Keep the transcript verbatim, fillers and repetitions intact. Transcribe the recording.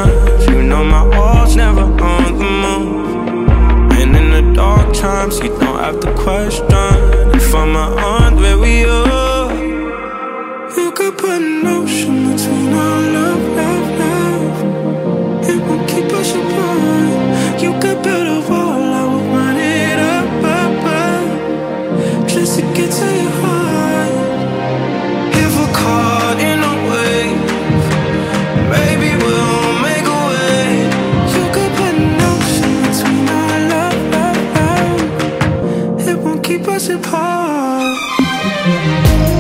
times. You know my walls never on the move. And in the dark times, you don't have to question if I'm on where we are. You could put an ocean between our love, love, love. It won't keep us apart. You could build a wall, I will run it up, up, up, just to get to your heart. If we're caught in a wave, maybe we'll make a way. You could put an ocean between our love, love, love. It won't keep us apart.